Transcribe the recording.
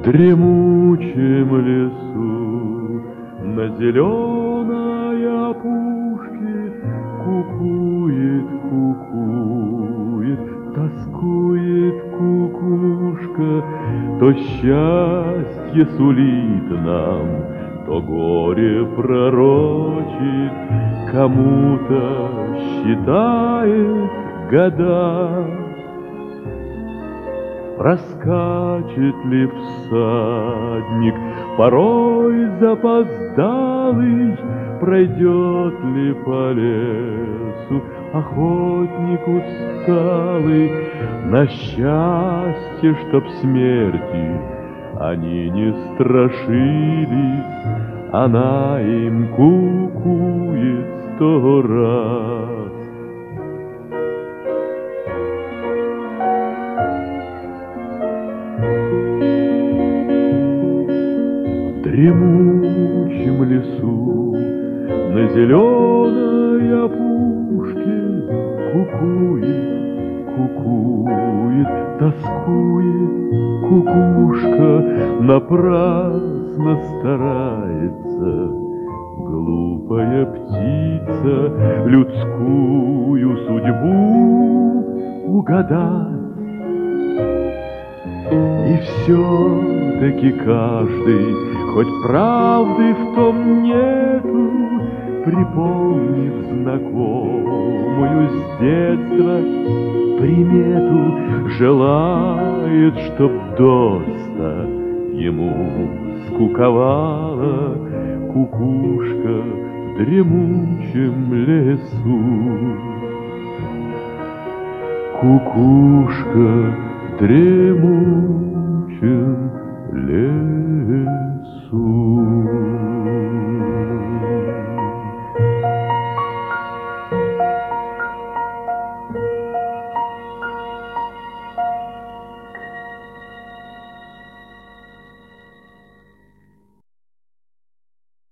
дремучем лесу на зеленой опушке кукует, кукует, тоскует кукушка. То счастье сулит нам, то горе пророчит, кому-то считает года. Проскачет ли всадник, порой запоздалый, пройдет ли по лесу охотник усталый, на счастье, чтоб смерти они не страшились, она им кукует 100 раз. В дремучем лесу на зеленой опушке кукует, кукует, тоскует кукушка, напрасно старается глупая птица людскую судьбу угадать. И все-таки каждый, хоть правды в том нету, припомнив знакомую с детства примету, желает, чтоб доста ему скуковала кукушка в дремучем лесу. Кукушка в дремучем